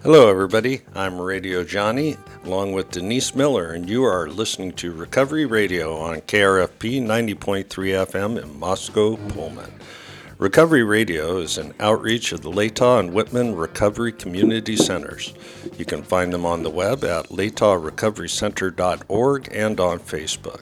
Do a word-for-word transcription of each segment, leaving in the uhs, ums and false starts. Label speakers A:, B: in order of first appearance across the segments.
A: Hello, everybody. I'm Radio Johnny, along with Denise Miller, and you are listening to Recovery Radio on K R F P ninety point three F M in Moscow, Pullman. Recovery Radio is an outreach of the Latah and Whitman Recovery Community Centers. You can find them on the web at latah recovery center dot org and on Facebook.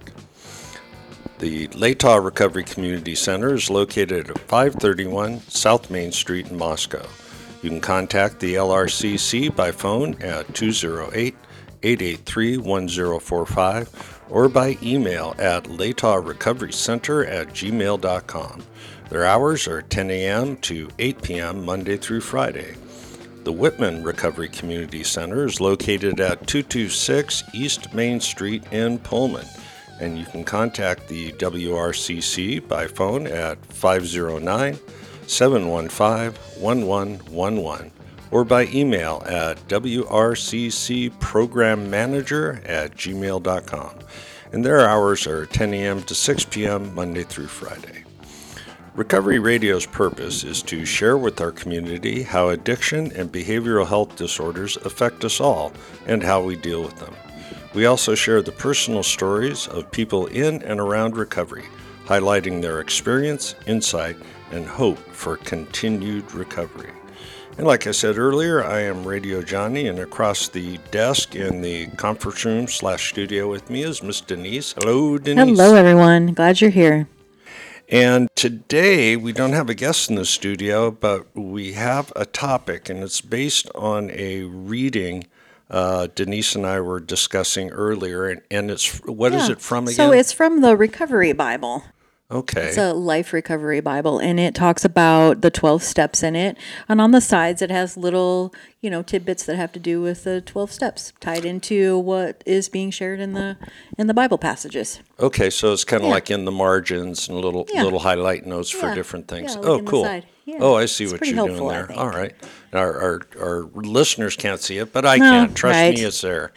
A: The Latah Recovery Community Center is located at five thirty-one South Main Street in Moscow. You can contact the L R C C by phone at two oh eight, eight eight three, one oh four five or by email at latah recovery center at gmail dot com. Their hours are ten a.m. to eight p.m. Monday through Friday. The Whitman Recovery Community Center is located at two twenty-six East Main Street in Pullman, and you can contact the W R C C by phone at five oh nine, seven one five, one one one one or by email at w r c c program manager at gmail dot com. And their hours are ten a.m. to six p.m. Monday through Friday. Recovery Radio's purpose is to share with our community how addiction and behavioral health disorders affect us all and how we deal with them. We also share the personal stories of people in and around recovery, highlighting their experience, insight, and hope for continued recovery. And like I said earlier, I am Radio Johnny, and across the desk in the conference room slash studio with me is Miss Denise. Hello, Denise.
B: Hello, everyone. Glad you're here.
A: And today we don't have a guest in the studio, but we have a topic, and it's based on a reading uh, Denise and I were discussing earlier. And, and it's what yeah. is it from again?
B: So it's from the Recovery Bible.
A: Okay.
B: It's a life recovery Bible, and it talks about the twelve steps in it. And on the sides, it has little, you know, tidbits that have to do with the twelve steps tied into what is being shared in the in the Bible passages.
A: Okay, so it's kind of
B: yeah.
A: like in the margins and little
B: yeah.
A: little highlight notes
B: yeah.
A: for different things.
B: Yeah, like
A: oh,
B: in
A: cool.
B: The side. Yeah.
A: Oh, I see
B: it's
A: what
B: pretty
A: you're
B: helpful,
A: doing there. All right. Our, our our listeners can't see it, but I
B: no,
A: can. Trust
B: right.
A: me, it's there.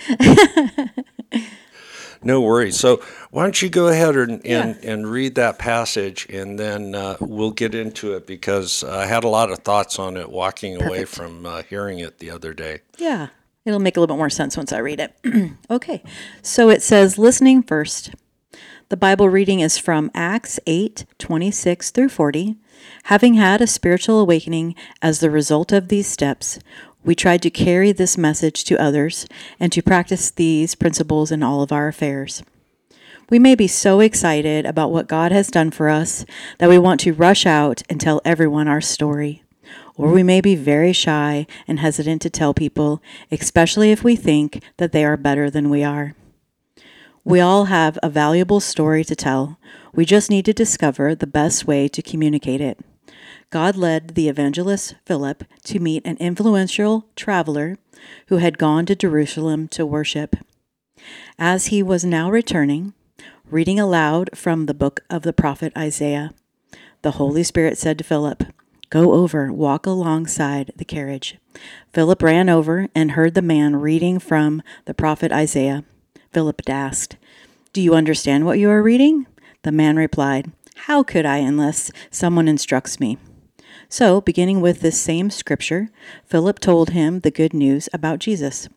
A: No worries. So why don't you go ahead and, and,
B: yeah.
A: and read that passage, and then uh, we'll get into it, because I had a lot of thoughts on it walking
B: Perfect.
A: away from uh, hearing it the other day.
B: Yeah, it'll make a little bit more sense once I read it. Okay, so it says, listening first. The Bible reading is from Acts eight, twenty-six through forty. Having had a spiritual awakening as the result of these steps, we tried to carry this message to others and to practice these principles in all of our affairs. We may be so excited about what God has done for us that we want to rush out and tell everyone our story. Or we may be very shy and hesitant to tell people, especially if we think that they are better than we are. We all have a valuable story to tell. We just need to discover the best way to communicate it. God led the evangelist Philip to meet an influential traveler who had gone to Jerusalem to worship. As he was now returning, reading aloud from the book of the prophet Isaiah, the Holy Spirit said to Philip, "Go over, walk alongside the carriage." Philip ran over and heard the man reading from the prophet Isaiah. Philip asked, "Do you understand what you are reading?" The man replied, "How could I unless someone instructs me?" So, beginning with this same scripture, Philip told him the good news about Jesus.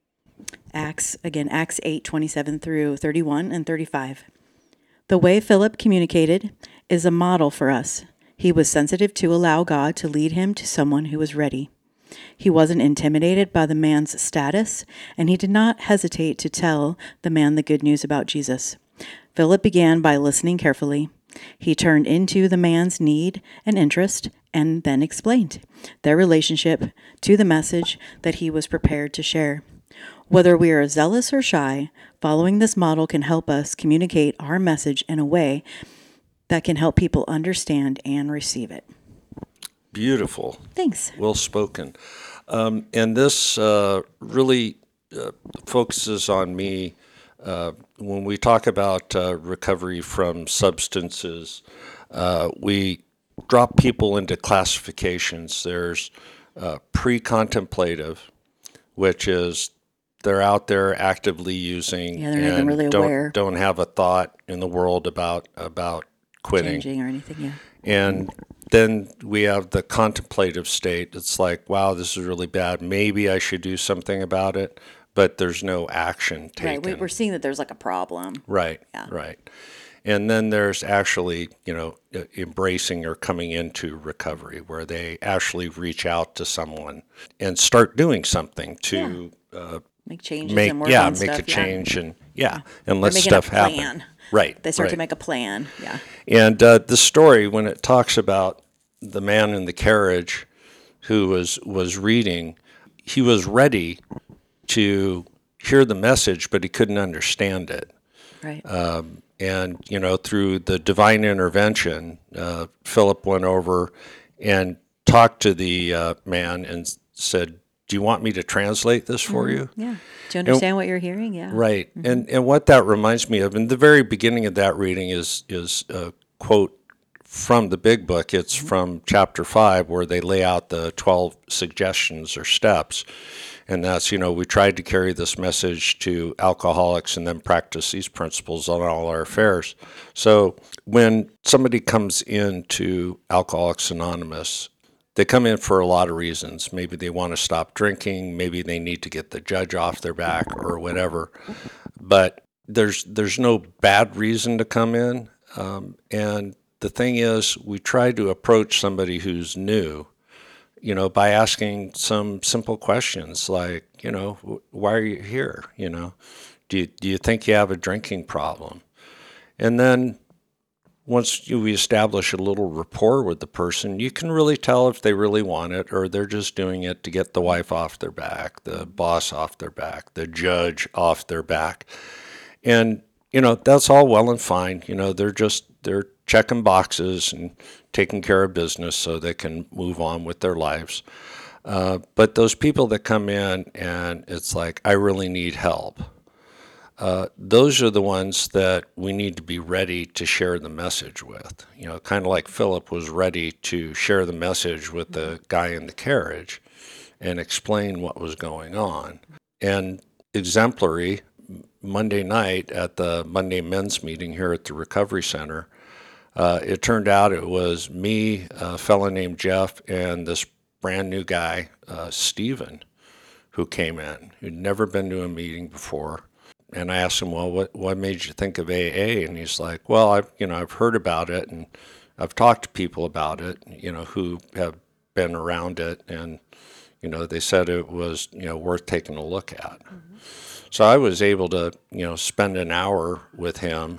B: Acts, again, Acts eight, twenty-seven through thirty-one and thirty-five. The way Philip communicated is a model for us. He was sensitive to allow God to lead him to someone who was ready. He wasn't intimidated by the man's status, and he did not hesitate to tell the man the good news about Jesus. Philip began by listening carefully. He turned into the man's need and interest and then explained their relationship to the message that he was prepared to share. Whether we are zealous or shy, following this model can help us communicate our message in a way that can help people understand and receive it.
A: Beautiful.
B: Thanks.
A: Well spoken. Um, and this uh, really uh, focuses on me uh, when we talk about uh, recovery from substances. Uh, we drop people into classifications. There's uh, pre-contemplative, which is they're out there actively using
B: yeah, they're not
A: and
B: really
A: don't
B: aware.
A: don't have a thought in the world about about quitting
B: Changing or anything. Yeah.
A: and then we have the contemplative state. It's like, wow, this is really bad. Maybe I should do something about it, but there's no action taken.
B: Right. We, we're seeing that there's like a problem.
A: Right.
B: Yeah.
A: Right. And then there's actually, you know, e- embracing or coming into recovery, where they actually reach out to someone and start doing something to uh,
B: Make changes
A: make,
B: and work
A: yeah,
B: on
A: make
B: stuff.
A: a change and yeah, and
B: They're
A: let
B: making
A: stuff
B: a plan.
A: happen. Right.
B: They start
A: right.
B: to make a plan. Yeah.
A: And uh, the story, when it talks about the man in the carriage who was was reading, he was ready to hear the message, but he couldn't understand it.
B: Right.
A: Um, and, you know, through the divine intervention, uh, Philip went over and talked to the uh, man and said, do you want me to translate this for
B: mm-hmm.
A: you?
B: Yeah. Do you understand what you're hearing? Yeah.
A: Right. Mm-hmm. And and what that reminds me of, in the very beginning of that reading is, is a quote from the Big Book. It's mm-hmm. from chapter five, where they lay out the twelve suggestions or steps. And that's, you know, we tried to carry this message to alcoholics and then practice these principles on all our affairs. So when somebody comes into Alcoholics Anonymous, they come in for a lot of reasons. Maybe they want to stop drinking. Maybe they need to get the judge off their back or whatever. But there's there's no bad reason to come in. Um, and the thing is, we try to approach somebody who's new, you know, by asking some simple questions like, you know, why are you here? You know, do you, do you think you have a drinking problem? And then once you establish a little rapport with the person, you can really tell if they really want it or they're just doing it to get the wife off their back, the boss off their back, the judge off their back. And, you know, that's all well and fine. You know, they're just, they're checking boxes and taking care of business so they can move on with their lives. Uh, but those people that come in and it's like, I really need help. Uh, those are the ones that we need to be ready to share the message with. You know, kind of like Philip was ready to share the message with the guy in the carriage and explain what was going on. And exemplary, Monday night at the Monday men's meeting here at the Recovery Center, uh, it turned out it was me, a fellow named Jeff, and this brand new guy, uh, Stephen, who came in, who'd never been to a meeting before. And I asked him, well, what what made you think of A A? And he's like, well, I've you know I've heard about it and I've talked to people about it, you know, who have been around it, and you know they said it was you know worth taking a look at. Mm-hmm. So I was able to you know spend an hour with him,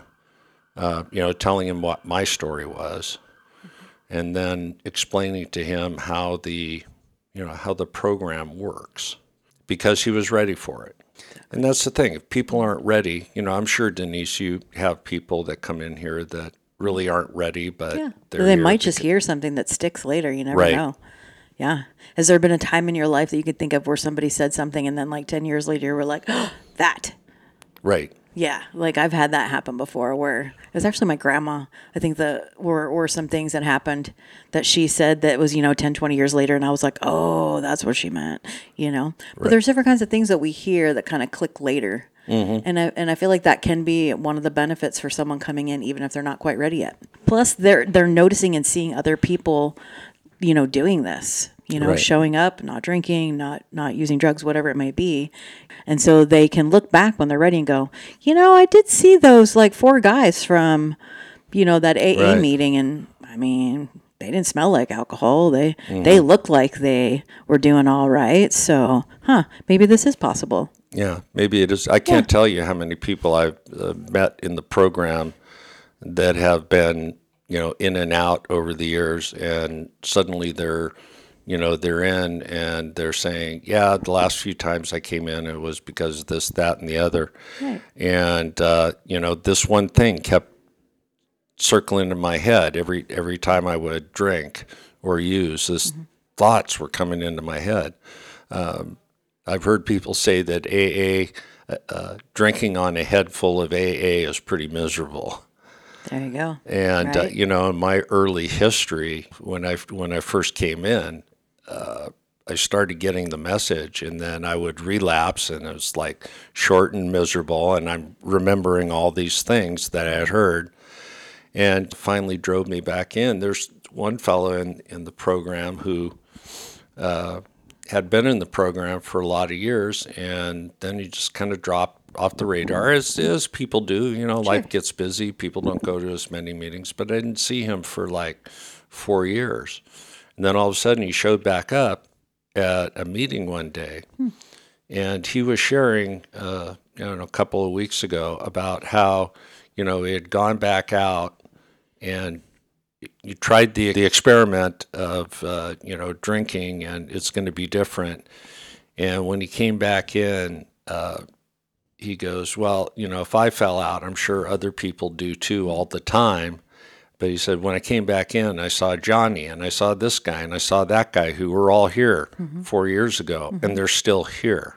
A: uh, you know, telling him what my story was, mm-hmm. and then explaining to him how the you know how the program works, because he was ready for it. And that's the thing. If people aren't ready, you know, I'm sure, Denise, you have people that come in here that really aren't ready, but
B: yeah.
A: they're
B: they
A: here
B: might
A: to
B: just
A: get...
B: hear something that sticks later. You never
A: right.
B: know. Yeah. Has there been a time in your life that you could think of where somebody said something and then like ten years later you were like, oh, that?
A: Right.
B: Yeah. Like I've had that happen before where it was actually my grandma. I think the were, were some things that happened that she said that was, you know, ten, twenty years later. And I was like, oh, that's what she meant, you know. But right. there's different kinds of things that we hear that kind of click later. Mm-hmm. And I and I feel like that can be one of the benefits for someone coming in, even if they're not quite ready yet. Plus, they're they're noticing and seeing other people, you know, doing this, you know, right. showing up, not drinking, not not using drugs, whatever it may be, and so they can look back when they're ready and go, you know, I did see those like four guys from, you know, that A A right. meeting, and I mean, they didn't smell like alcohol. They mm-hmm. they looked like they were doing all right. So, huh, maybe this is possible.
A: Yeah, maybe it is. I can't yeah. tell you how many people I've uh, met in the program that have been, you know, in and out over the years, and suddenly they're, you know, they're in and they're saying, yeah, the last few times I came in, it was because of this, that, and the other. Right. And, uh, you know, this one thing kept circling in my head every every time I would drink or use. This mm-hmm. thoughts were coming into my head. Um, I've heard people say that A A, uh, drinking on a head full of A A is pretty miserable.
B: There you go.
A: And,
B: right.
A: uh, you know, in my early history, when I, when I first came in, uh, I started getting the message, and then I would relapse, and it was like short and miserable, and I'm remembering all these things that I had heard, and finally drove me back in. There's one fellow in, in the program who uh, had been in the program for a lot of years, and then he just kind of dropped off the radar, as, as people do. You know,
B: Sure.
A: life gets busy. People don't go to as many meetings. But I didn't see him for like four years. And then all of a sudden he showed back up at a meeting one day. Hmm. And he was sharing, uh, you know, a couple of weeks ago about how, you know, he had gone back out and you tried the the experiment of, uh, you know, drinking, and it's going to be different. And when he came back in, uh, he goes, well, you know, if I fell out, I'm sure other people do too all the time. But he said, when I came back in, I saw Johnny, and I saw this guy, and I saw that guy who were all here mm-hmm. four years ago, mm-hmm. and they're still here.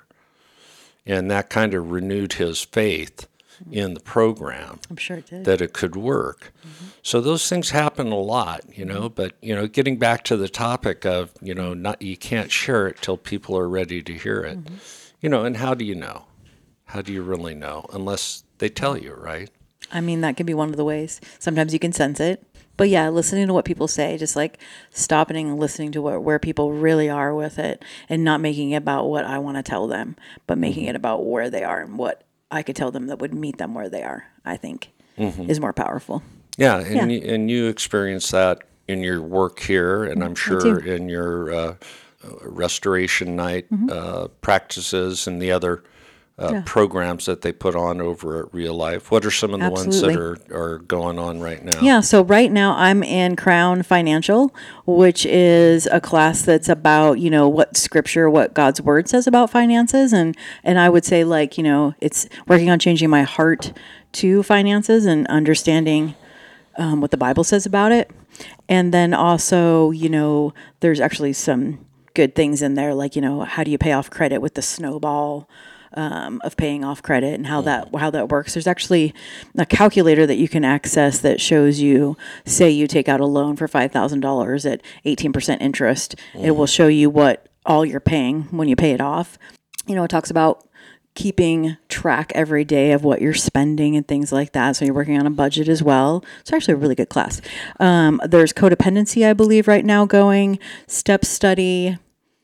A: And that kind of renewed his faith mm-hmm. in the program.
B: I'm sure it did.
A: That it could work. Mm-hmm. So those things happen a lot, you know, but, you know, getting back to the topic of, you know, not you can't share it till people are ready to hear it. Mm-hmm. You know, and how do you know? How do you really know? Unless they tell you, right?
B: I mean, that can be one of the ways. Sometimes you can sense it. But yeah, listening to what people say, just like stopping and listening to what, where people really are with it, and not making it about what I want to tell them, but making mm-hmm. it about where they are and what I could tell them that would meet them where they are, I think, mm-hmm. is more powerful.
A: Yeah, and, yeah. You, and you experience that in your work here, and I'm sure in your uh, restoration night mm-hmm. uh, practices and the other Uh, yeah. programs that they put on over at Real Life. What are some of the
B: Absolutely.
A: ones that are, are going on right now?
B: Yeah, so right now I'm in Crown Financial, which is a class that's about, you know, what Scripture, what God's Word says about finances. And, and I would say, like, you know, it's working on changing my heart to finances and understanding um, what the Bible says about it. And then also, you know, there's actually some good things in there, like, you know, how do you pay off credit with the snowball Um, of paying off credit and how that how that works. There's actually a calculator that you can access that shows you, say you take out a loan for five thousand dollars at eighteen percent interest. Mm. It will show you what all you're paying when you pay it off. You know, it talks about keeping track every day of what you're spending and things like that. So you're working on a budget as well. It's actually a really good class. Um, there's codependency, I believe, right now going, step study.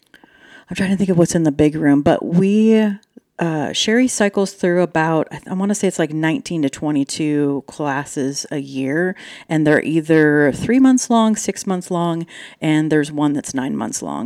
B: I'm trying to think of what's in the big room, but we... Uh, Sherry cycles through about, I, I want to say it's like nineteen to twenty-two classes a year, and they're either three months long, six months long, and there's one that's nine months long.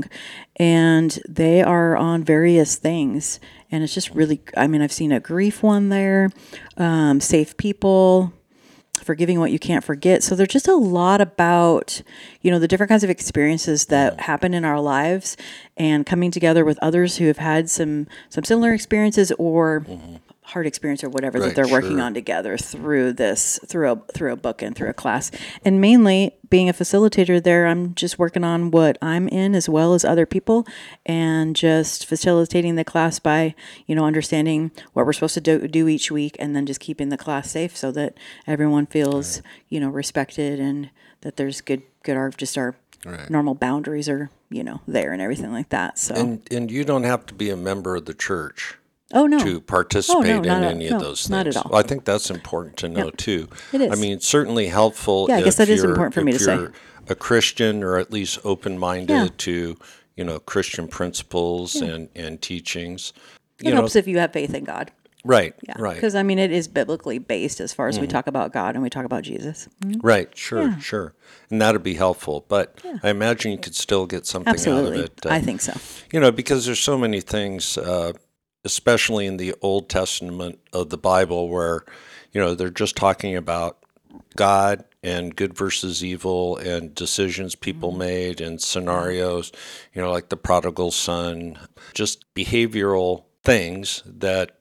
B: And they are on various things, and it's just really, I mean, I've seen a grief one there, um, Safe People, Forgiving What You Can't Forget. So there's just a lot about, you know, the different kinds of experiences that happen in our lives and coming together with others who have had some, some similar experiences or mm-hmm. hard experience or whatever
A: right,
B: that they're
A: sure.
B: working on together through this, through a, through a book and through a class. And mainly being a facilitator there, I'm just working on what I'm in as well as other people and just facilitating the class by, you know, understanding what we're supposed to do, do each week and then just keeping the class safe so that everyone feels, right. you know, respected and that there's good, good, our, just our right. normal boundaries are, you know, there and everything like that. So,
A: and, and you don't have to be a member of the church.
B: Oh, no.
A: To participate
B: oh, no,
A: in
B: at,
A: any
B: no,
A: of those things.
B: Not at all.
A: Well, I think that's important to know,
B: yep.
A: too.
B: It is.
A: I mean, certainly helpful
B: yeah, I
A: if
B: guess that is
A: you're,
B: important for me to
A: if
B: say.
A: you're a Christian or at least open-minded yeah. to, you know, Christian principles yeah. and, and teachings.
B: It
A: you
B: helps
A: know,
B: if you have faith in God.
A: Right,
B: yeah.
A: right.
B: Because, I mean, it is biblically based as far as mm-hmm. we talk about God and we talk about Jesus. Mm-hmm.
A: Right, sure,
B: yeah.
A: sure. And that would be helpful. But
B: yeah.
A: I imagine you could still get something
B: Absolutely.
A: out of it. Uh,
B: I think so.
A: You know, because there's so many things, uh, especially in the Old Testament of the Bible where, you know, they're just talking about God and good versus evil and decisions people mm-hmm. made and scenarios, you know, like the prodigal son, just behavioral things that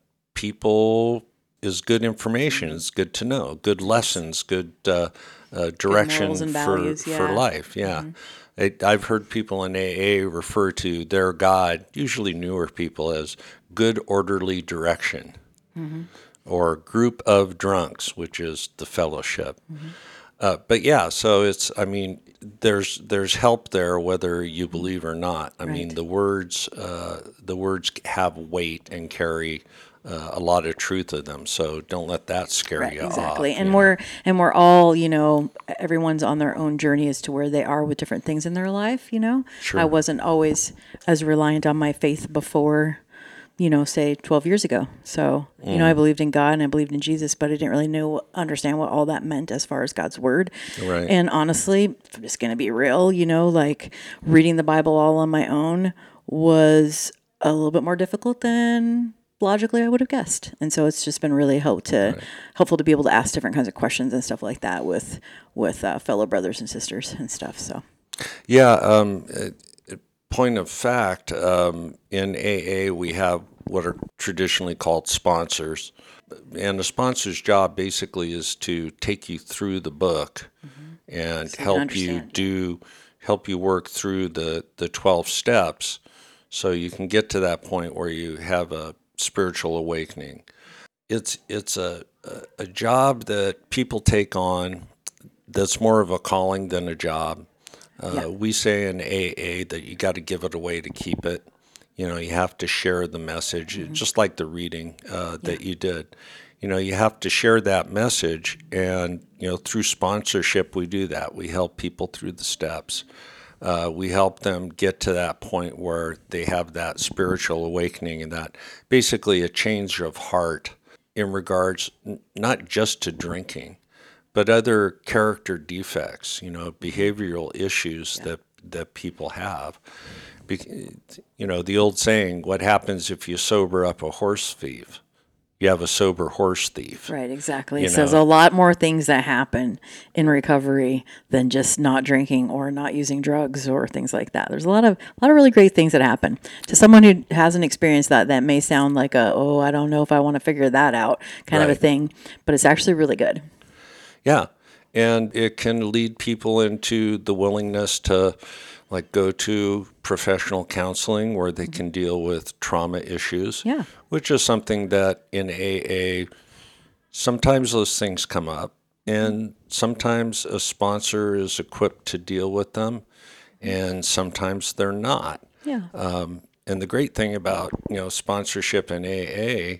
A: people is good information. It's good to know, good lessons, good uh, uh, direction for,
B: values, yeah.
A: for life. Yeah. Mm-hmm. I, I've heard people in A A refer to their God, usually newer people, as good orderly direction mm-hmm. or group of drunks, which is the fellowship. Mm-hmm. Uh, but yeah, so it's, I mean, there's there's help there whether you believe or not. I
B: right.
A: mean, the words uh, the words have weight and carry uh, a lot of truth of them. So don't let that scare
B: Right,
A: you off.
B: exactly. And
A: you know.
B: we're and we're all, you know, everyone's on their own journey as to where they are with different things in their life, you know.
A: Sure.
B: I wasn't always as reliant on my faith before, you know, say twelve years ago. So, you know, I believed in God and I believed in Jesus, but I didn't really know understand what all that meant as far as God's word.
A: Right.
B: And honestly, if I'm just going to be real, you know, like reading the Bible all on my own was a little bit more difficult than logically I would have guessed. And so it's just been really help to
A: Right.
B: helpful to be able to ask different kinds of questions and stuff like that with with uh, fellow brothers and sisters and stuff. So
A: Yeah. Um, uh, point of fact, um, in A A, we have what are traditionally called sponsors. And the sponsor's job basically is to take you through the book and
B: So you
A: help you
B: understand, yeah.
A: do, help you work through the, the twelve steps so you can get to that point where you have a spiritual awakening. It's, it's a, a, a job that people take on that's more of a calling than a job. Uh,
B: Yeah.
A: We say in A A that you got to give it away to keep it. You know, you have to share the message, just like the reading uh, that you did. You know, you have to share that message, and you know, through sponsorship, we do that. We help people through the steps. Uh, we help them get to that point where they have that spiritual awakening and that basically a change of heart in regards n- not just to drinking, but other character defects, you know, behavioral issues that, that people have. Be, you know, the old saying, what happens if you sober up a horse thief? You have a sober horse thief.
B: right, exactly.
A: You
B: It says
A: know.
B: a lot more things that happen in recovery than just not drinking or not using drugs or things like that. There's a lot of a lot of really great things that happen. To someone who hasn't experienced that, that may sound like a, oh, I don't know if I want to figure that out kind of a
A: Right.
B: thing, but it's actually really good.
A: Yeah. And it can lead people into the willingness to like go to professional counseling where they can deal with trauma issues.
B: Yeah.
A: Which is something that in A A, sometimes those things come up and sometimes a sponsor is equipped to deal with them and sometimes they're not.
B: Yeah.
A: And the great thing about, you know, sponsorship in A A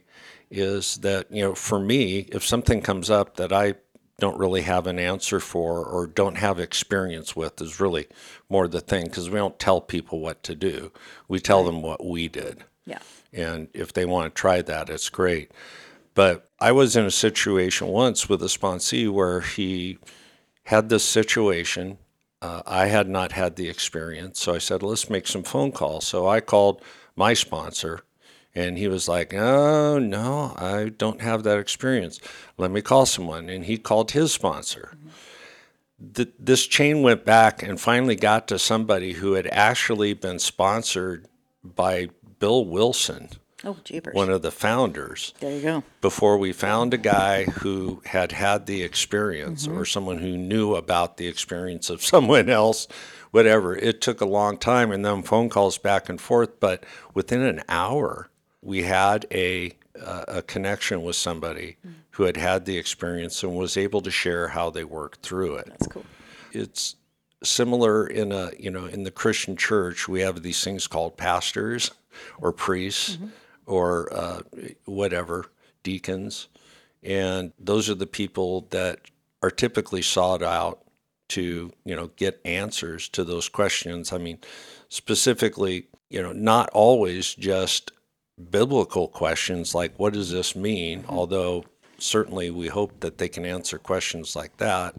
A: is that, you know, for me, if something comes up that I don't really have an answer for or don't have experience with is really more the thing because we don't tell people what to do. We tell them what we did.
B: Yeah.
A: And if they want to try that, it's great. But I was in a situation once with a sponsee where he had this situation. Uh, I had not had the experience. So I said, let's make some phone calls. So I called my sponsor and he was like, oh, no, I don't have that experience. Let me call someone. And he called his sponsor. Mm-hmm. Th- this chain went back and finally got to somebody who had actually been sponsored by Bill Wilson,
B: Oh, jeepers.
A: one of the founders,
B: There you go.
A: before we found a guy who had had the experience or someone who knew about the experience of someone else, whatever. It took a long time and then phone calls back and forth, but within an hour, we had a, uh, a connection with somebody who had had the experience and was able to share how they worked through it.
B: That's cool.
A: It's similar in a, you know, in the Christian church, we have these things called pastors or priests or uh, whatever, deacons. And those are the people that are typically sought out to, you know, get answers to those questions. I mean, specifically, you know, not always just biblical questions like, what does this mean? Although certainly we hope that they can answer questions like that,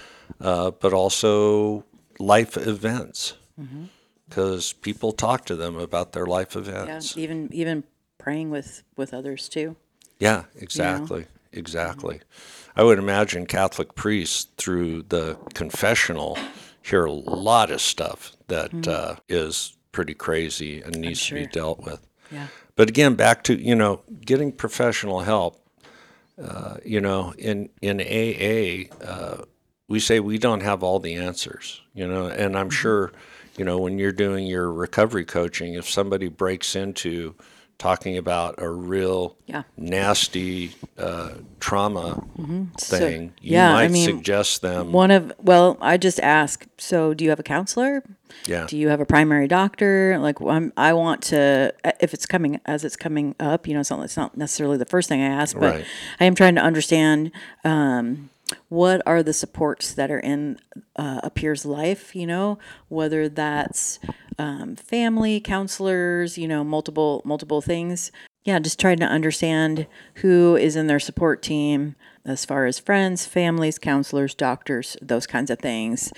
A: uh, but also life events, because people talk to them about their life
B: Yeah.
A: events.
B: Even even praying with with others too.
A: Yeah, exactly. Exactly. I would imagine Catholic priests through the confessional hear a lot of stuff that uh, is pretty crazy and needs to be
B: sure.
A: dealt with.
B: Yeah.
A: But again, back to, you know, getting professional help, uh, you know, in, in A A, uh, we say we don't have all the answers, you know, and I'm sure, you know, when you're doing your recovery coaching, if somebody breaks into talking about a real
B: Yeah.
A: nasty uh, trauma
B: So-
A: thing, you
B: yeah, I
A: might
B: mean,
A: suggest them.
B: One of well, I just ask. So, do you have a counselor?
A: Yeah.
B: Do you have a primary doctor? Like, I'm, I want to, if it's coming as it's coming up, you know, it's not, it's not necessarily the first thing I ask, but
A: Right.
B: I am trying to understand um, what are the supports that are in uh, a peer's life, you know, whether that's um, family, counselors, you know, multiple, multiple things. Yeah, just trying to understand who is in their support team as far as friends, families, counselors, doctors, those kinds of things,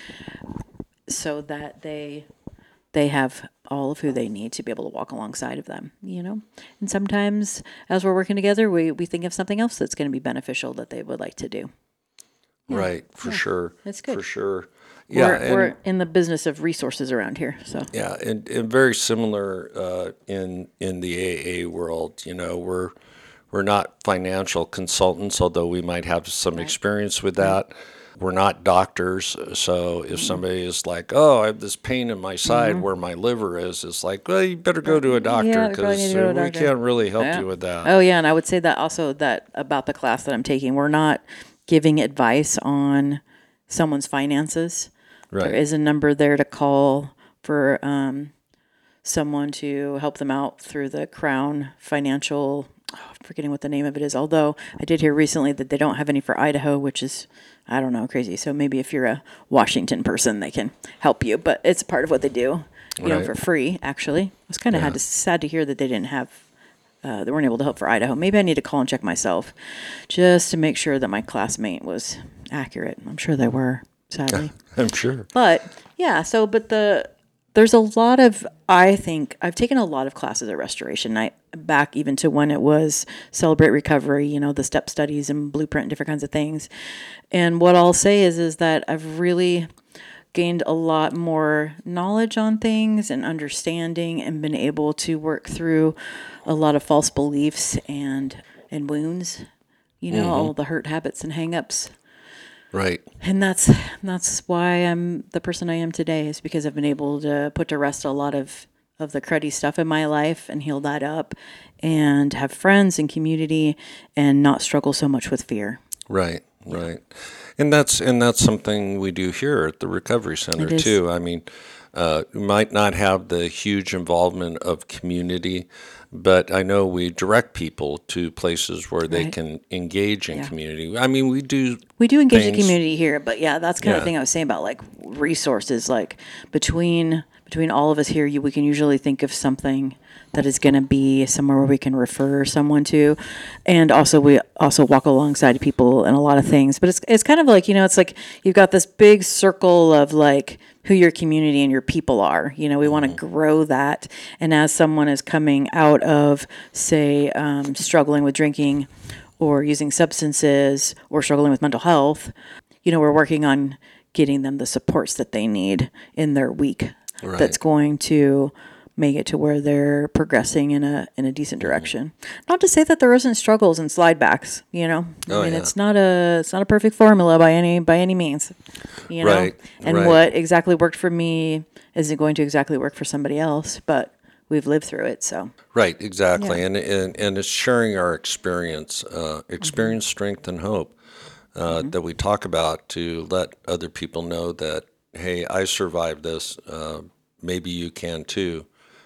B: so that they they have all of who they need to be able to walk alongside of them, you know? And sometimes as we're working together, we, we think of something else that's going to be beneficial that they would like to do. Yeah.
A: Right, for
B: Yeah.
A: sure.
B: That's good.
A: For sure. Yeah,
B: We're,
A: and
B: we're in the business of resources around here, so.
A: yeah, and, and very similar uh, in in the A A world. You know, we're we're not financial consultants, although we might have some experience with that. We're not doctors, so if somebody is like, "Oh, I have this pain in my side where my liver is," it's like, "Well, you better go to a doctor
B: Yeah, we probably
A: because
B: need to go to a
A: we
B: doctor.
A: can't really help
B: Yeah.
A: you with that."
B: Oh, yeah, and I would say that also that about the class that I'm taking, we're not giving advice on someone's finances.
A: Right.
B: There is a number there to call for um, someone to help them out through the Crown Financial. Oh, I'm forgetting what the name of it is. Although I did hear recently that they don't have any for Idaho, which is, I don't know, crazy. So maybe if you're a Washington person, they can help you. But it's part of what they do, you know,
A: Right.
B: for free. Actually, I was kind of had to, sad to hear that they didn't have. Uh, they weren't able to help for Idaho. Maybe I need to call and check myself, just to make sure that my classmate was accurate. I'm sure they were, sadly.
A: I'm sure.
B: But yeah, so but the there's a lot of, I think I've taken a lot of classes at Restoration Night, back even to when it was Celebrate Recovery, you know, the step studies and blueprint and different kinds of things. And what I'll say is is that I've really gained a lot more knowledge on things and understanding, and been able to work through a lot of false beliefs and and wounds, you know, all the hurt habits and hang-ups.
A: Right.
B: And that's that's why I'm the person I am today, is because I've been able to put to rest a lot of, of the cruddy stuff in my life and heal that up, and have friends and community, and not struggle so much with fear.
A: Right, right. And that's and that's something we do here at the Recovery Center
B: It is.
A: too. I mean, uh, we might not have the huge involvement of community, but I know we direct people to places where they
B: Right.
A: can engage in
B: Yeah.
A: community. I mean, we do.
B: We do engage the
A: things-
B: community here, but yeah, that's kind
A: Yeah.
B: of thing I was saying about like resources. Like between between all of us here, you, we can usually think of something that is going to be somewhere where we can refer someone to, and also we also walk alongside people in a lot of things. But it's it's kind of like, you know, it's like you've got this big circle of like who your community and your people are. You know, we want to grow that, and as someone is coming out of, say, um, struggling with drinking, or using substances, or struggling with mental health, you know, we're working on getting them the supports that they need in their week.
A: Right.
B: That's going to make it to where they're progressing in a in a decent direction. Not to say that there isn't struggles and slide backs, you know.
A: Oh,
B: I mean,
A: yeah.
B: it's not a it's not a perfect formula by any by any means, you know.
A: Right,
B: And
A: right.
B: what exactly worked for me isn't going to exactly work for somebody else, but we've lived through it, so.
A: Right, exactly.
B: Yeah.
A: And, and and it's sharing our experience, uh, experience, strength, and hope uh, that we talk about, to let other people know that, hey, I survived this. Uh, maybe you can too,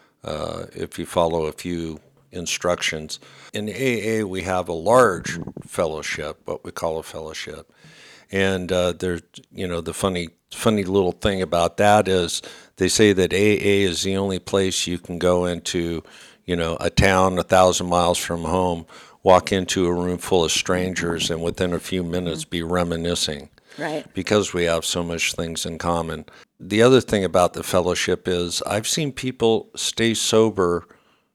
A: uh, if you follow a few instructions. In A A, we have a large fellowship, what we call a fellowship. And uh, there's, you know, the funny, funny little thing about that is they say that A A is the only place you can go into, you know, a town a thousand miles from home, walk into a room full of strangers, and within a few minutes be reminiscing.
B: Right.
A: Because we have so much things in common. The other thing about the fellowship is I've seen people stay sober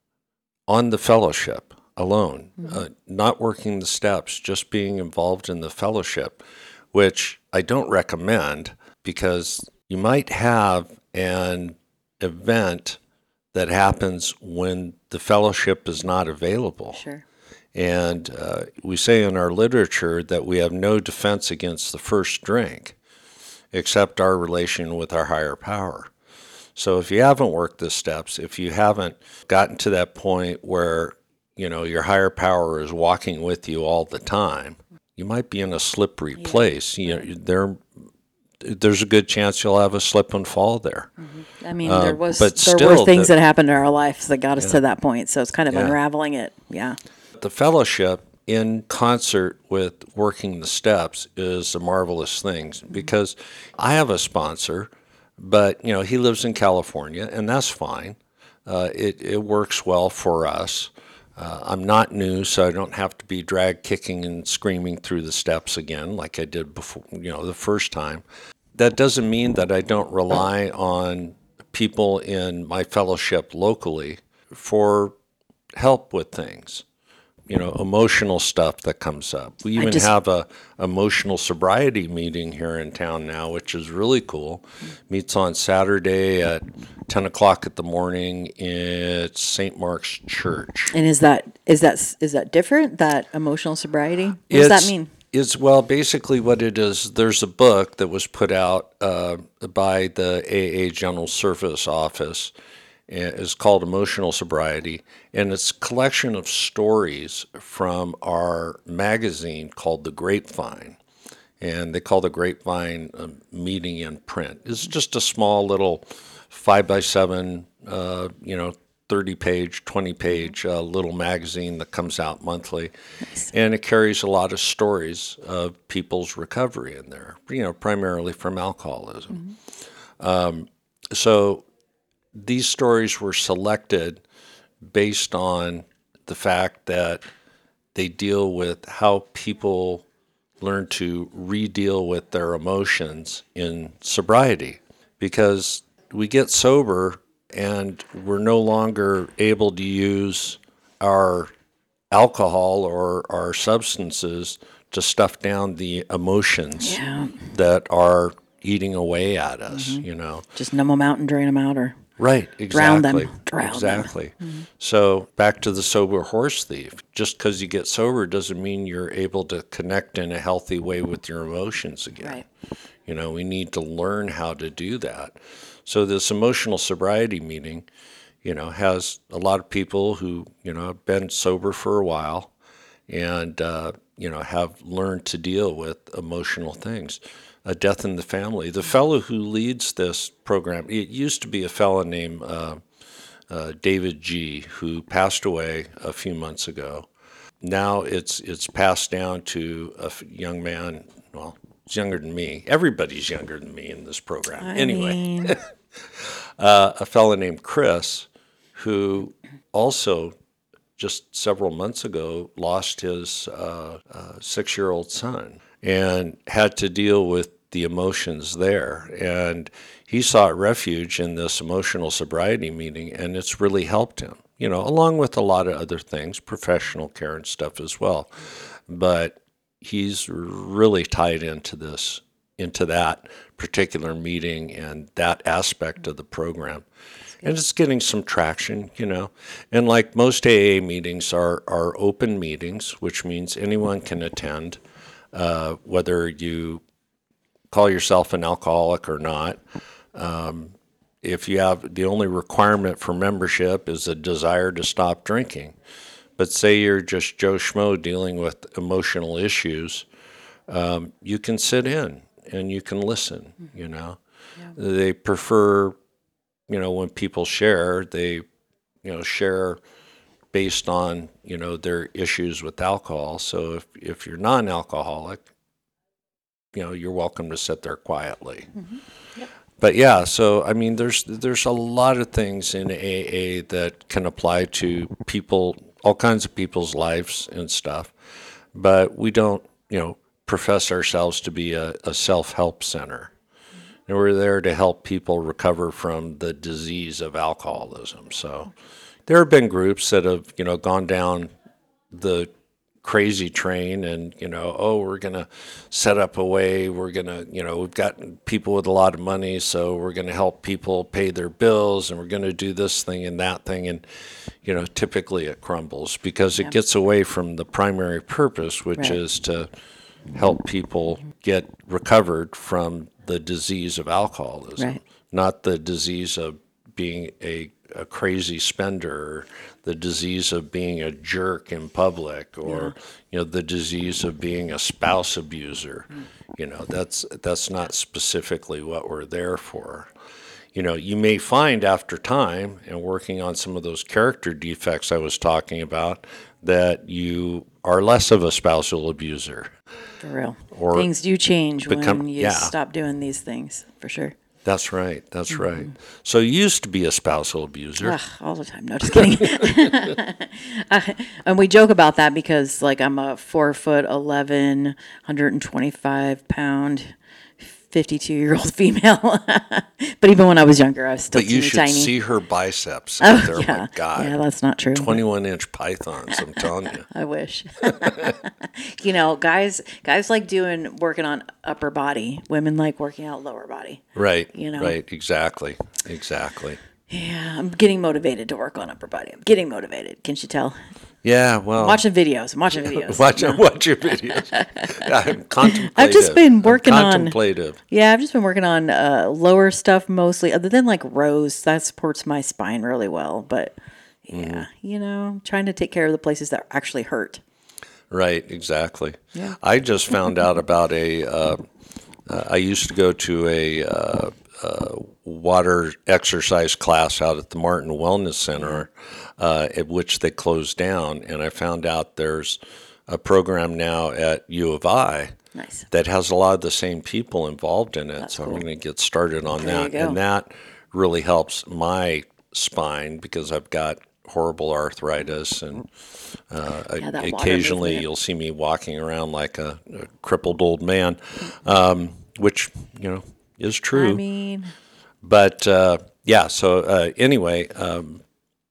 A: on the fellowship alone, uh, not working the steps, just being involved in the fellowship, which I don't recommend, because you might have an event that happens when the fellowship is not available.
B: Sure.
A: And uh, we say in our literature that we have no defense against the first drink, except our relation with our higher power. So if you haven't worked the steps, if you haven't gotten to that point where, you know, your higher power is walking with you all the time, you might be in a slippery place. You know, they're there's a good chance you'll have a slip and fall there.
B: Mm-hmm. I mean, there was
A: but
B: there
A: still,
B: were things
A: the-
B: that happened in our lives that got us
A: Yeah.
B: to that point. So it's kind of
A: Yeah.
B: unraveling it. Yeah.
A: The fellowship, in concert with working the steps, is a marvelous thing because I have a sponsor, but you know he lives in California, and that's fine. Uh, it it works well for us. Uh, I'm not new, so I don't have to be dragged kicking and screaming through the steps again like I did before. You know, the first time. That doesn't mean that I don't rely on people in my fellowship locally for help with things. You know, emotional stuff that comes up. We even
B: just-
A: have a emotional sobriety meeting here in town now, which is really cool. Meets on Saturday at ten o'clock at the morning at Saint Mark's Church.
B: And is that is that is that different? That emotional sobriety? What does that
A: It's-
B: mean?
A: It's, well, basically what it is, there's a book that was put out uh, by the A A General Service Office. It's called Emotional Sobriety, and it's a collection of stories from our magazine called The Grapevine. And they call The Grapevine a meeting in print. It's just a small little five by seven, uh, you know, thirty page, twenty page uh, little magazine that comes out monthly.
B: Nice.
A: And it carries a lot of stories of people's recovery in there, you know, primarily from alcoholism.
B: Mm-hmm.
A: Um, so these stories were selected based on the fact that they deal with how people learn to re-deal with their emotions in sobriety. Because we get sober and we're no longer able to use our alcohol or our substances to stuff down the emotions
B: Yeah.
A: that are eating away at us, you know.
B: Just numb them out and drain them out, or
A: Right,
B: Drown them.
A: exactly.
B: Drown them.
A: exactly. So back to the sober horse thief. Just because you get sober doesn't mean you're able to connect in a healthy way with your emotions again.
B: Right.
A: You know, we need to learn how to do that. So this emotional sobriety meeting, you know, has a lot of people who, you know, have been sober for a while and, uh, you know, have learned to deal with emotional things. A death in the family. The fellow who leads this program, it used to be a fellow named uh, uh, David G., who passed away a few months ago. Now it's it's passed down to a f- young man, well, he's younger than me. Everybody's younger than me in this program.
B: I
A: anyway,
B: mean,
A: uh, a fellow named Chris, who also just several months ago lost his uh, uh, six-year-old son and had to deal with the emotions there. And he sought refuge in this emotional sobriety meeting, and it's really helped him, you know, along with a lot of other things, professional care and stuff as well. But he's really tied into this, into that particular meeting and that aspect of the program. And it's getting some traction, you know. And like most A A meetings are, are open meetings, which means anyone can attend, uh, whether you call yourself an alcoholic or not. Um, if you have, the only requirement for membership is a desire to stop drinking. But say you're just Joe Schmo dealing with emotional issues, um, you can sit in and you can listen, you know.
B: Yeah.
A: They prefer, you know, when people share, they, you know, share based on, you know, their issues with alcohol. So if, if you're non-alcoholic, you know, you're welcome to sit there quietly.
B: Mm-hmm. Yep.
A: But yeah, so I mean, there's there's a lot of things in A A that can apply to people, all kinds of people's lives and stuff. But we don't, you know, profess ourselves to be a, a self-help center. And we're there to help people recover from the disease of alcoholism. So there have been groups that have, you know, gone down the crazy train and, you know, oh, we're going to set up a way, we're going to, you know, we've got people with a lot of money, so we're going to help people pay their bills and we're going to do this thing and that thing. And, you know, typically it crumbles because
B: Yeah.
A: it gets away from the primary purpose, which
B: Right.
A: is to help people get recovered from the disease of alcoholism,
B: Right.
A: not the disease of being a a crazy spender, or the disease of being a jerk in public, or
B: Yeah.
A: you know, the disease of being a spouse abuser. You know, that's that's not specifically what we're there for. You know, you may find after time and working on some of those character defects I was talking about that you are less of a spousal abuser.
B: For real.
A: Or
B: Things do change
A: become-
B: when you
A: yeah.
B: stop doing these things, for sure.
A: That's right. That's
B: Mm-hmm.
A: right. So you used to be a spousal abuser.
B: Ugh, all the time. No, just kidding. Uh, and we joke about that because, like, I'm a four foot eleven, one hundred twenty-five pound, fifty-two year old female. But even when I was younger, I was still
A: But you
B: teeny
A: should
B: tiny.
A: see her biceps
B: Oh,
A: out there.
B: yeah.
A: My God.
B: Yeah, that's not true. but
A: twenty-one inch pythons, I'm telling you.
B: I wish. You know, guys, guys like doing working on upper body. Women like working out lower body.
A: Right.
B: You know.
A: Right. Exactly. Exactly.
B: Yeah, I'm getting motivated to work on upper body. I'm getting motivated. Can't you tell?
A: Yeah. Well,
B: Watching videos. I'm watching videos.
A: watch, watch your videos. I'm contemplative.
B: I've just been
A: I'm
B: working on-
A: contemplative.
B: Yeah, I've just been working on uh, lower stuff mostly, other than like rows. That supports my spine really well. But yeah,
A: Mm-hmm.
B: you know, trying to take care of the places that actually hurt.
A: Right, exactly.
B: Yeah.
A: I just found out about a. Uh, uh, I used to go to a uh, uh, water exercise class out at the Martin Wellness Center, uh, at which they closed down, and I found out there's a program now at U of I
B: Nice.
A: that has a lot of the same people involved in it.
B: That's
A: so
B: cool.
A: I'm going to get started on
B: There you
A: that,
B: go.
A: and that really helps my spine because I've got horrible arthritis, and uh,
B: Yeah, that water
A: occasionally
B: movement.
A: you'll see me walking around like a, a crippled old man, um, which you know is true.
B: I mean,
A: But uh, yeah, so uh, anyway, um,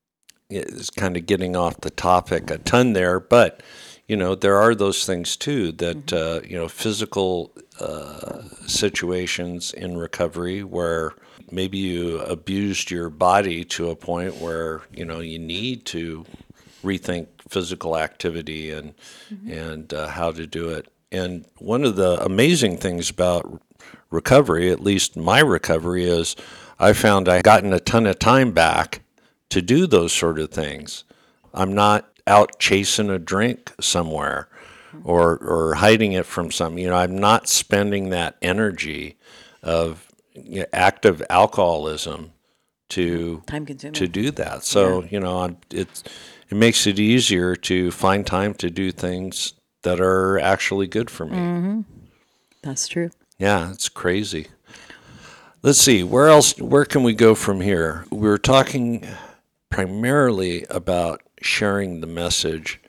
A: it's kind of getting off the topic a ton there, but you know there are those things too that uh, you know physical uh, situations in recovery where maybe you abused your body to a point where you know you need to rethink physical activity and and uh, how to do it. And one of the amazing things about recovery, at least my recovery, is I found I gotten a ton of time back to do those sort of things. I'm not out chasing a drink somewhere or or hiding it from some. You know, I'm not spending that energy of you know, active alcoholism to
B: time consuming.
A: to do that. So you know, I'm, it's it makes it easier to find time to do things that are actually good for me.
B: That's true.
A: Yeah, it's crazy. Let's see, where else, where can we go from here? We were talking primarily about sharing the message.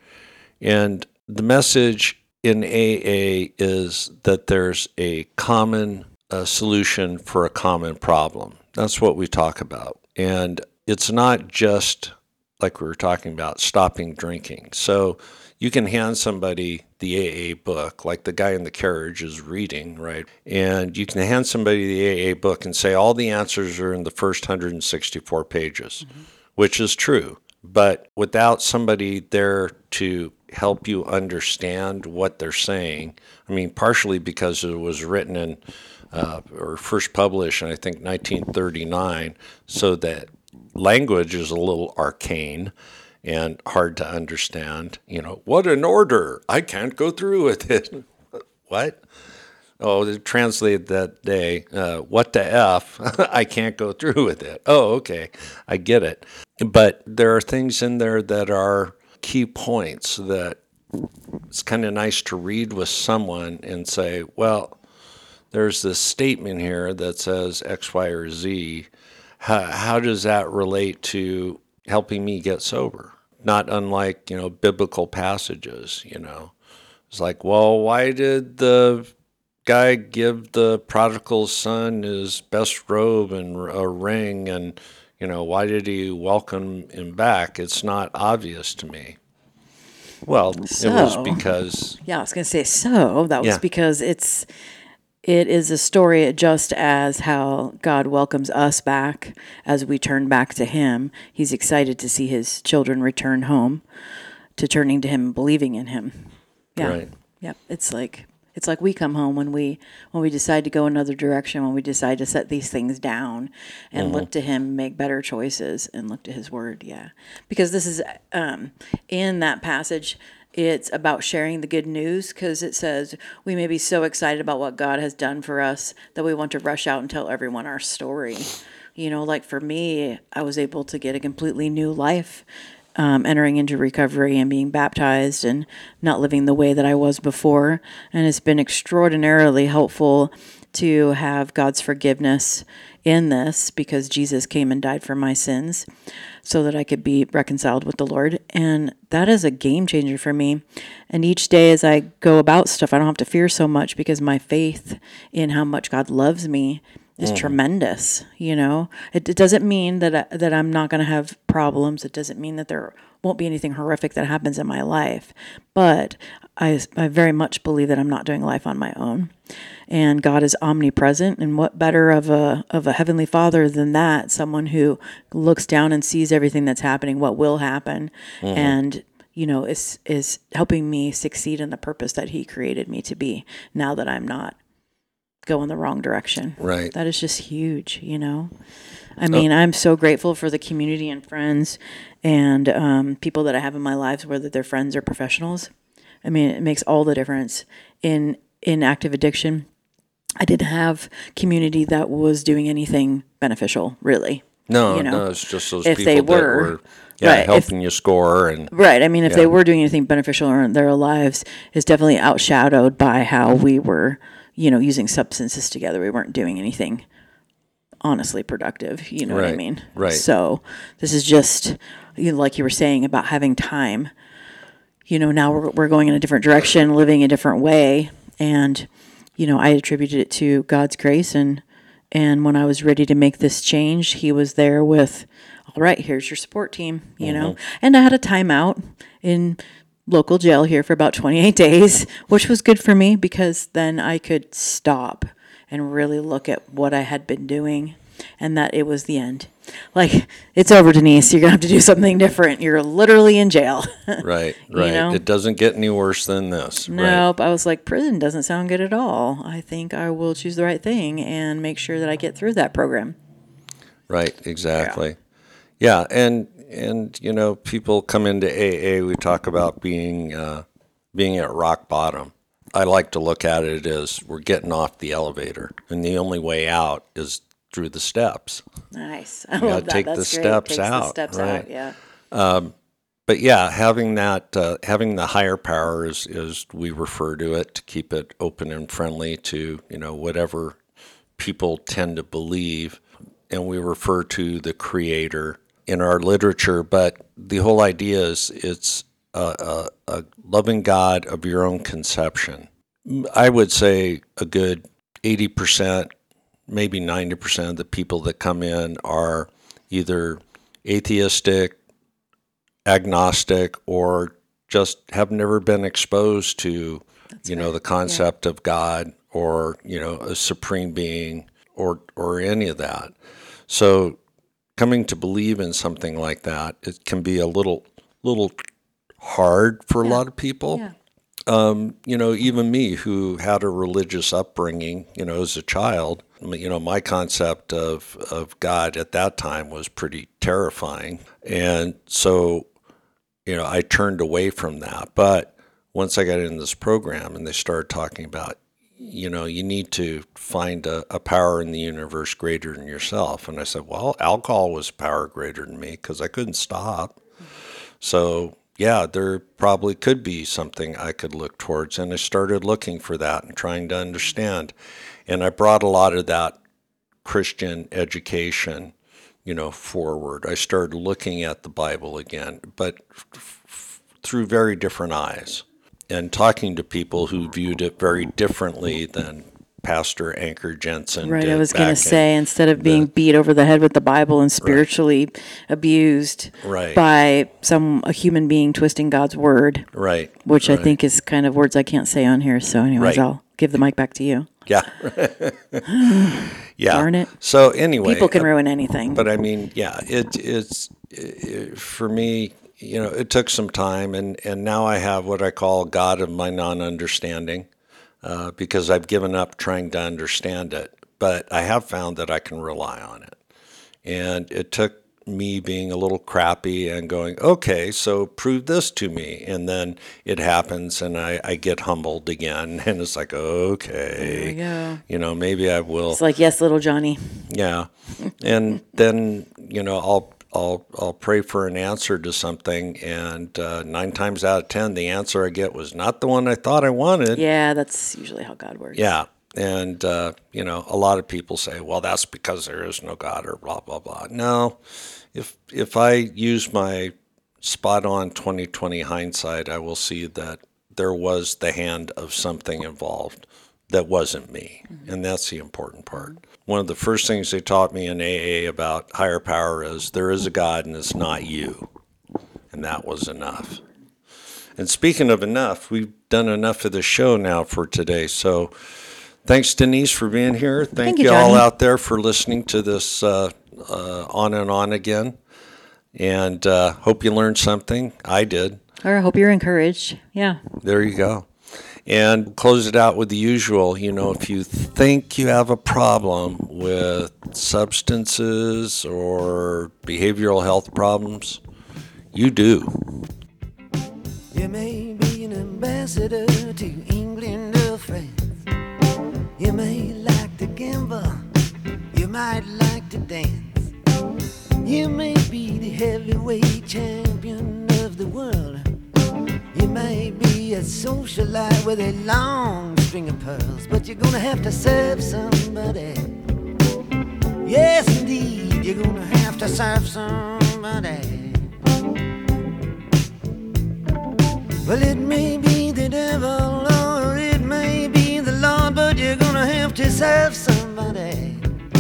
A: And the message in A A is that there's a common uh, solution for a common problem. That's what we talk about. And it's not just like we were talking about stopping drinking. So you can hand somebody the A A book, like the guy in the carriage is reading, right? And you can hand somebody the A A book and say all the answers are in the first one hundred sixty-four pages, mm-hmm. which is true. But without somebody there to help you understand what they're saying, I mean, partially because it was written in, uh, or first published in, I think, nineteen thirty-nine, so that language is a little arcane and hard to understand. You know, what an order! I can't go through with it. What? Oh, they translated that day, uh, what the F? I can't go through with it. Oh, okay. I get it. But there are things in there that are key points that it's kind of nice to read with someone and say, well, there's this statement here that says X, Y, or Z. How, how does that relate to helping me get sober? Not unlike, you know, biblical passages, you know. It's like, well, why did the guy give the prodigal son his best robe and a ring, and, you know, why did he welcome him back? It's not obvious to me. Well,
B: So-
A: it was because,
B: Yeah, I was going to say so. That was
A: Yeah.
B: because it's it is a story just as how God welcomes us back as we turn back to Him. He's excited to see His children return home to turning to Him and believing in Him. Yeah.
A: Right.
B: Yep. It's like It's like we come home when we when we decide to go another direction, when we decide to set these things down and mm-hmm. look to Him, make better choices, and look to His Word. Yeah, because this is um, in that passage. It's about sharing the good news, because it says we may be so excited about what God has done for us that we want to rush out and tell everyone our story. You know, like for me, I was able to get a completely new life, um, entering into recovery and being baptized and not living the way that I was before. And it's been extraordinarily helpful to have God's forgiveness in this, because Jesus came and died for my sins so that I could be reconciled with the Lord. And that is a game changer for me. And each day as I go about stuff, I don't have to fear so much, because my faith in how much God loves me is mm. tremendous. You know, it, it doesn't mean that I, that I'm not going to have problems. It doesn't mean that there won't be anything horrific that happens in my life. But I, I very much believe that I'm not doing life on my own. And God is omnipresent, and what better of a of a heavenly Father than that? Someone who looks down and sees everything that's happening, what will happen, mm-hmm. and you know is is helping me succeed in the purpose that He created me to be. Now that I'm not going the wrong direction,
A: right?
B: That is just huge, you know. I mean, oh. I'm so grateful for the community and friends and um, people that I have in my lives, whether they're friends or professionals. I mean, it makes all the difference in in active addiction. I didn't have community that was doing anything beneficial, really.
A: No,
B: you know?
A: no, it's just those
B: if
A: people
B: they
A: that
B: were,
A: were yeah,
B: right,
A: helping
B: if,
A: you score. and
B: Right. I mean, if
A: yeah.
B: they were doing anything beneficial in their lives, it's definitely outshadowed by how we were, you know, using substances together. We weren't doing anything honestly productive, you know
A: right,
B: what I mean?
A: Right.
B: So this is just, you know, like you were saying about having time. You know, now we're we're going in a different direction, living a different way, and you know, I attributed it to God's grace, and and when I was ready to make this change, He was there with, all right, here's your support team, you mm-hmm. know. And I had a timeout in local jail here for about twenty-eight days, which was good for me, because then I could stop and really look at what I had been doing, and that it was the end. Like, it's over, Denise. You're going to have to do something different. You're literally in jail.
A: Right, right. You know? It doesn't get any worse than this.
B: Nope.
A: Right.
B: I was like, prison doesn't sound good at all. I think I will choose the right thing and make sure that I get through that program.
A: Right, exactly. Yeah, yeah and, and, you know, people come into A A, we talk about being uh, being at rock bottom. I like to look at it as we're getting off the elevator, and the only way out is through the steps.
B: Nice. I
A: you
B: love that.
A: Take
B: That's
A: the
B: great.
A: steps
B: Takes
A: out.
B: The steps
A: right.
B: out, yeah.
A: Um, but yeah, having that, uh, having the higher power is, is we refer to it, to keep it open and friendly to, you know, whatever people tend to believe, and we refer to the Creator in our literature. But the whole idea is it's a, a, a loving God of your own conception. I would say a good eighty percent, maybe ninety percent of the people that come in are either atheistic, agnostic, or just have never been exposed to, That's you know, right. the concept yeah. of God, or, you know, a supreme being, or or any of that. So coming to believe in something like that, it can be a little little hard for yeah. a lot of people. Yeah. Um, you know, even me, who had a religious upbringing, you know, as a child, you know, my concept of, of God at that time was pretty terrifying. And so, you know, I turned away from that. But once I got into this program and they started talking about, you know, you need to find a, a power in the universe greater than yourself. And I said, well, alcohol was a power greater than me, because I couldn't stop. So yeah, there probably could be something I could look towards. And I started looking for that and trying to understand. And I brought a lot of that Christian education, you know, forward. I started looking at the Bible again, but f- f- through very different eyes, and talking to people who viewed it very differently than Pastor Anker Jensen
B: Right,
A: did.
B: I was going to
A: in
B: say, instead of being
A: the,
B: beat over the head with the Bible and spiritually right. abused
A: right.
B: by some a human being twisting God's word,
A: right,
B: which
A: right.
B: I think is kind of words I can't say on here. So anyways,
A: right.
B: I'll give the mic back to you.
A: Yeah. yeah.
B: Darn it.
A: So anyway.
B: People can ruin anything.
A: But I mean, yeah, it, it's, it, for me, you know, it took some time, and, and now I have what I call God of my non-understanding. uh, because I've given up trying to understand it. But I have found that I can rely on it. And it took me being a little crappy and going, okay, so prove this to me. And then it happens and I, I get humbled again. And it's like, okay,
B: There we go.
A: you know, maybe I will.
B: It's like, yes, little Johnny.
A: Yeah. And then, you know, I'll I'll I'll pray for an answer to something, and uh, nine times out of ten, the answer I get was not the one I thought I wanted.
B: Yeah, that's usually how God works.
A: Yeah. And, uh, you know, a lot of people say, well, that's because there is no God or blah, blah, blah. No, if if I use my spot-on twenty twenty hindsight, I will see that there was the hand of something involved that wasn't me. Mm-hmm. And that's the important part. One of the first things they taught me in A A about higher power is there is a God and it's not you. And that was enough. And speaking of enough, we've done enough of the show now for today. So thanks, Denise, for being here. Thank,
B: Thank you,
A: you all
B: Johnny.
A: out there for listening to this uh, uh, on and on again. And uh, hope you learned something. I did.
B: Or I hope you're encouraged. Yeah.
A: There you go. And close it out with the usual. You know, if you think you have a problem with substances or behavioral health problems, you do.
C: You may be an ambassador to England or France. You may like to gamble. You might like to dance. You may be the heavyweight champion of the world. You may be a socialite with a long string of pearls, but you're gonna have to serve somebody. Yes, indeed, you're gonna have to serve somebody. Well, it may be the devil or it may be the Lord, but you're gonna have to serve somebody.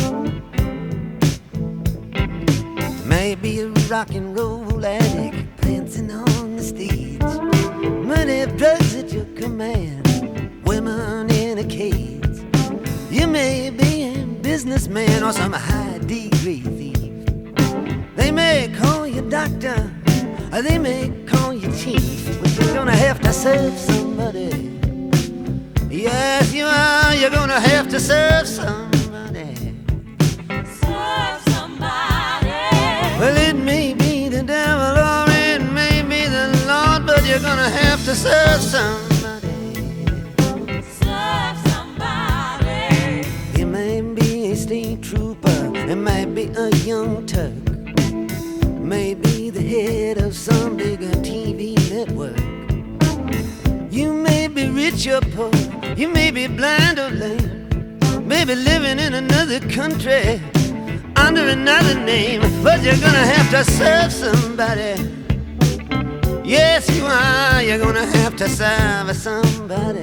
C: Maybe a rock and roll addict prancing on the stage, money, drugs at your command, women in a cage. You may be a businessman or some high degree thief. They may call you doctor, or they may call you chief, but you're gonna have to serve somebody. Yes, you are, you're gonna have to serve somebody.
D: Serve somebody.
C: Well, it may be the devil or it may be the Lord, but you're gonna have to serve somebody.
D: Serve somebody.
C: You may be a state trooper, it might be a young Turk, maybe the head of some bigger T V network. You may be rich or poor, you may be blind or lame, maybe living in another country under another name, but you're gonna have to serve somebody. Yes, you are, you're gonna have to serve somebody.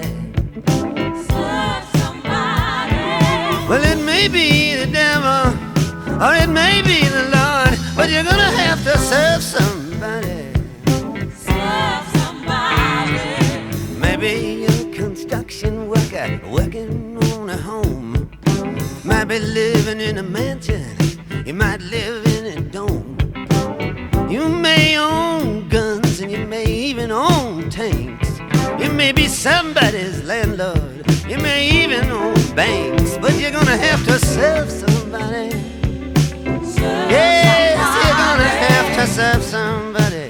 D: Serve somebody.
C: Well, it may be the devil or it may be the Lord, but you're gonna have to serve somebody.
D: Serve somebody.
C: Maybe you're a construction worker working on a home. Might be living in a mansion, you might live in a dome. You may own guns and you may even own tanks. You may be somebody's landlord, you may even own banks, but you're gonna have to serve somebody.
D: Serve
C: Yes, you're gonna
D: somebody.
C: have to serve somebody.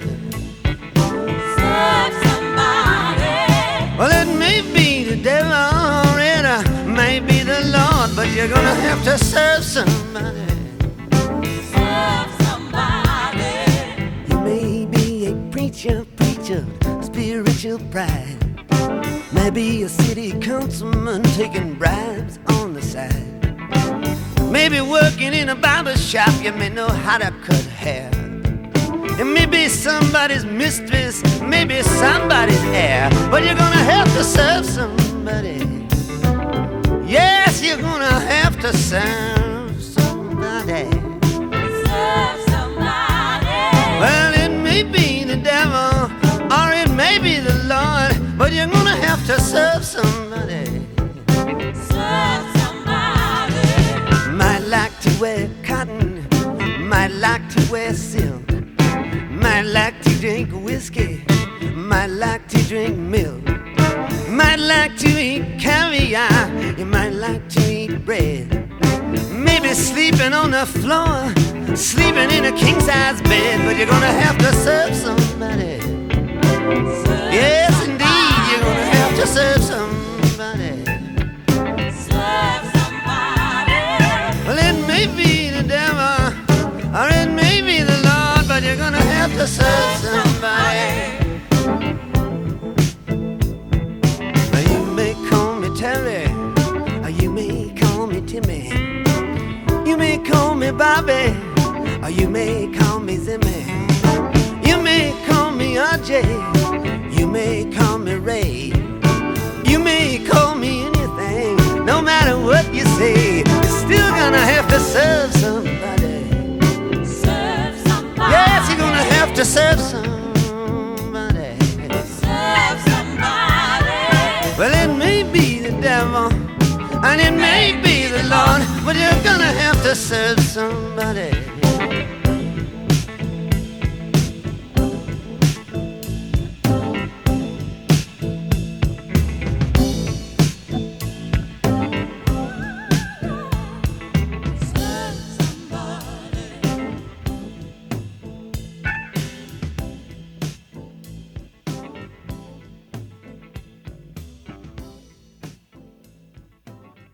D: Serve somebody.
C: Well, it may be the devil or it uh, may be the Lord, but you're gonna have to serve somebody.
D: Serve somebody.
C: You may be a preacher, preacher, spiritual pride. Maybe a city councilman taking bribes on the side. Maybe working in a barber shop, you may know how to cut hair. It may be somebody's mistress, maybe somebody's heir, but you're gonna have to serve somebody. Yes, you're gonna have to serve somebody.
D: Serve somebody.
C: Well, it may be the devil or it may be the Lord, but you're gonna have to serve somebody.
D: Serve somebody.
C: Might like to wear cotton, might like to wear silk, might like to drink whiskey, might like to drink milk, might like to eat caviar, you might like to eat bread. Maybe sleeping on the floor, sleeping in a king-size bed, but you're gonna have to serve somebody. Yes, indeed, you're gonna have to serve somebody.
D: Serve somebody.
C: Well, it may be the devil, or it may be the Lord, but you're gonna have to serve somebody. Now you may call me Terry, or you may call me Timmy. You may call me Bobby, or you may call me Zimmy. You may call me R J, you may call me Ray. You may call me anything, no matter what you say, you're still gonna have to serve somebody.
D: Serve somebody.
C: Yes, you're gonna have to serve somebody.
D: Serve somebody.
C: Well, it may be the devil, and it may be the Lord, but you're gonna have to serve somebody.